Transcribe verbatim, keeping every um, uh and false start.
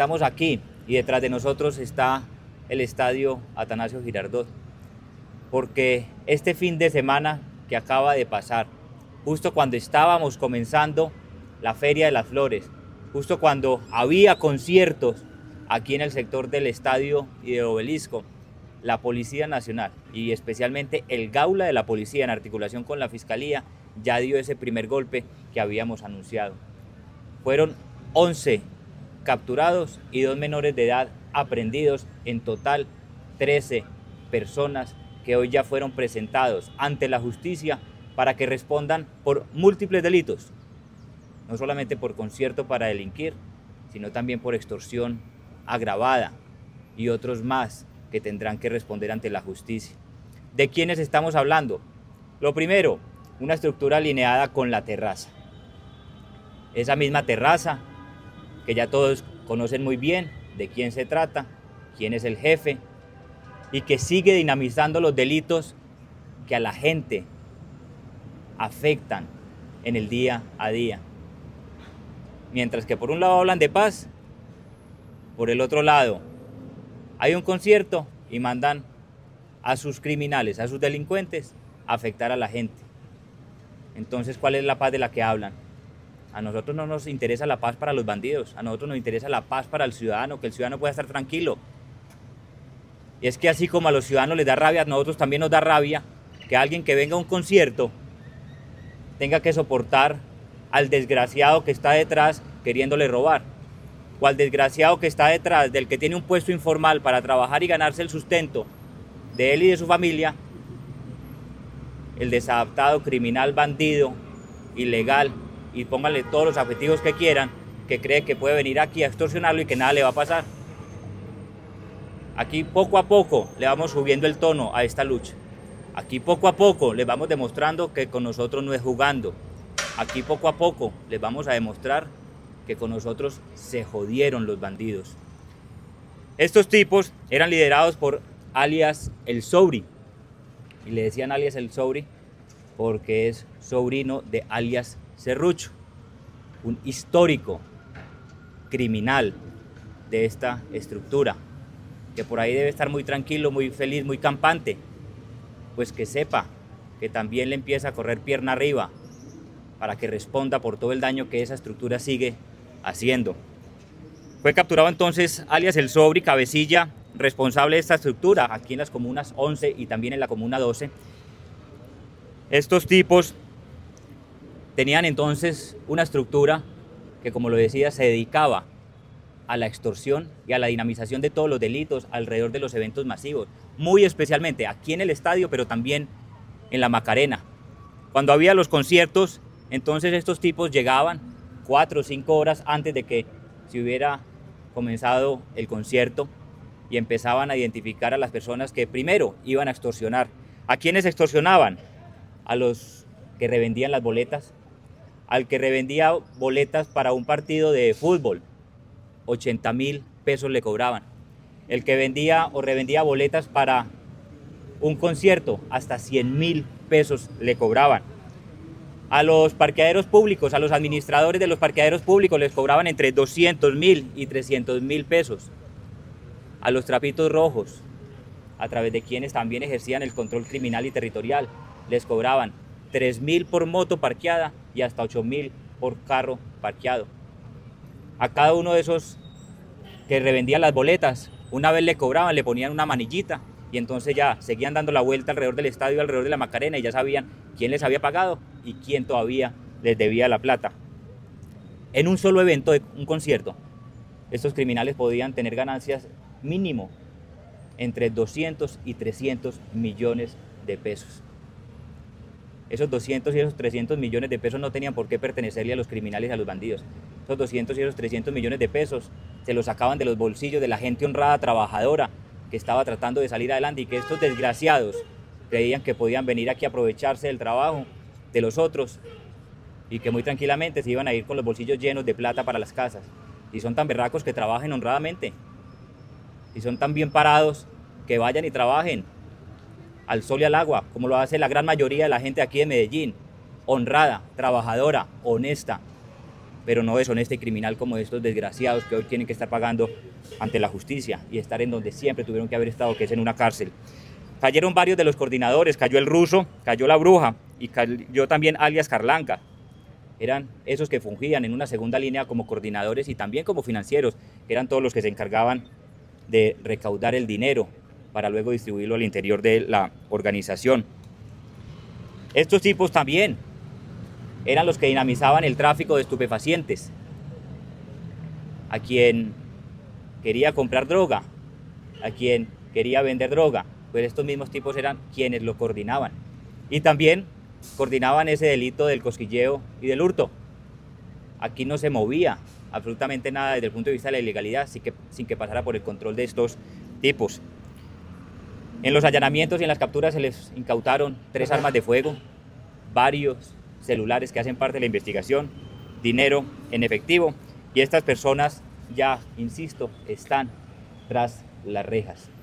Estamos aquí y detrás de nosotros está el estadio Atanasio Girardot, porque este fin de semana que acaba de pasar, justo cuando estábamos comenzando la Feria de las Flores, justo cuando había conciertos aquí en el sector del estadio y del obelisco, la Policía Nacional y especialmente el Gaula de la Policía en articulación con la Fiscalía ya dio ese primer golpe que habíamos anunciado. Fueron once capturados y dos menores de edad aprehendidos, en total trece personas que hoy ya fueron presentados ante la justicia para que respondan por múltiples delitos, no solamente por concierto para delinquir, sino también por extorsión agravada y otros más que tendrán que responder ante la justicia. ¿De quiénes estamos hablando? Lo primero, una estructura alineada con la terraza. Esa misma terraza que ya todos conocen muy bien de quién se trata, quién es el jefe, y que sigue dinamizando los delitos que a la gente afectan en el día a día. Mientras que por un lado hablan de paz, por el otro lado hay un concierto y mandan a sus criminales, a sus delincuentes, a afectar a la gente. Entonces, ¿cuál es la paz de la que hablan? A nosotros no nos interesa la paz para los bandidos, a nosotros nos interesa la paz para el ciudadano, que el ciudadano pueda estar tranquilo. Y es que así como a los ciudadanos les da rabia, a nosotros también nos da rabia que alguien que venga a un concierto tenga que soportar al desgraciado que está detrás queriéndole robar, o al desgraciado que está detrás del que tiene un puesto informal para trabajar y ganarse el sustento de él y de su familia, el desadaptado, criminal, bandido, ilegal, y pónganle todos los adjetivos que quieran, que cree que puede venir aquí a extorsionarlo y que nada le va a pasar. Aquí poco a poco le vamos subiendo el tono a esta lucha. Aquí poco a poco les vamos demostrando que con nosotros no es jugando. Aquí poco a poco les vamos a demostrar que con nosotros se jodieron los bandidos. Estos tipos eran liderados por alias El Sobri. Y le decían alias El Sobri porque es sobrino de alias Serrucho, un histórico criminal de esta estructura, que por ahí debe estar muy tranquilo, muy feliz, muy campante, pues que sepa que también le empieza a correr pierna arriba para que responda por todo el daño que esa estructura sigue haciendo. Fue capturado entonces alias El Sobri, cabecilla responsable de esta estructura, aquí en las comunas once y también en la comuna doce. Estos tipos tenían entonces una estructura que, como lo decía, se dedicaba a la extorsión y a la dinamización de todos los delitos alrededor de los eventos masivos, muy especialmente aquí en el estadio, pero también en la Macarena. Cuando había los conciertos, entonces estos tipos llegaban cuatro o cinco horas antes de que se hubiera comenzado el concierto y empezaban a identificar a las personas que primero iban a extorsionar. ¿A quiénes extorsionaban? A los que revendían las boletas, al que revendía boletas para un partido de fútbol, ochenta mil pesos le cobraban. El que vendía o revendía boletas para un concierto, hasta cien mil pesos le cobraban. A los parqueaderos públicos, a los administradores de los parqueaderos públicos les cobraban entre doscientos mil y trescientos mil pesos. A los trapitos rojos, a través de quienes también ejercían el control criminal y territorial, les cobraban tres mil por moto parqueada y hasta ocho mil por carro parqueado. A cada uno de esos que revendían las boletas, una vez le cobraban, le ponían una manillita y entonces ya seguían dando la vuelta alrededor del estadio, alrededor de la Macarena, y ya sabían quién les había pagado y quién todavía les debía la plata. En un solo evento de un concierto, estos criminales podían tener ganancias mínimo entre doscientos y trescientos millones de pesos. Esos doscientos y esos trescientos millones de pesos no tenían por qué pertenecerle a los criminales y a los bandidos. Esos doscientos y esos trescientos millones de pesos se los sacaban de los bolsillos de la gente honrada, trabajadora, que estaba tratando de salir adelante, y que estos desgraciados creían que podían venir aquí a aprovecharse del trabajo de los otros y que muy tranquilamente se iban a ir con los bolsillos llenos de plata para las casas. Y son tan berracos que trabajen honradamente. Y son tan bien parados que vayan y trabajen al sol y al agua, como lo hace la gran mayoría de la gente aquí de Medellín, honrada, trabajadora, honesta. pero no deshonesta y criminal como estos desgraciados que hoy tienen que estar pagando ante la justicia y estar en donde siempre tuvieron que haber estado, que es en una cárcel. Cayeron varios de los coordinadores, cayó el ruso, cayó la bruja y cayó también alias Carlanca. Eran esos que fungían en una segunda línea como coordinadores y también como financieros, que eran todos los que se encargaban de recaudar el dinero para luego distribuirlo al interior de la organización. Estos tipos también eran los que dinamizaban el tráfico de estupefacientes. A quien quería comprar droga, a quien quería vender droga, pues estos mismos tipos eran quienes lo coordinaban. Y también coordinaban ese delito del cosquilleo y del hurto. Aquí no se movía absolutamente nada desde el punto de vista de la ilegalidad sin que, sin que pasara por el control de estos tipos. En los allanamientos y en las capturas se les incautaron tres armas de fuego, varios celulares que hacen parte de la investigación, dinero en efectivo, y estas personas ya, insisto, están tras las rejas.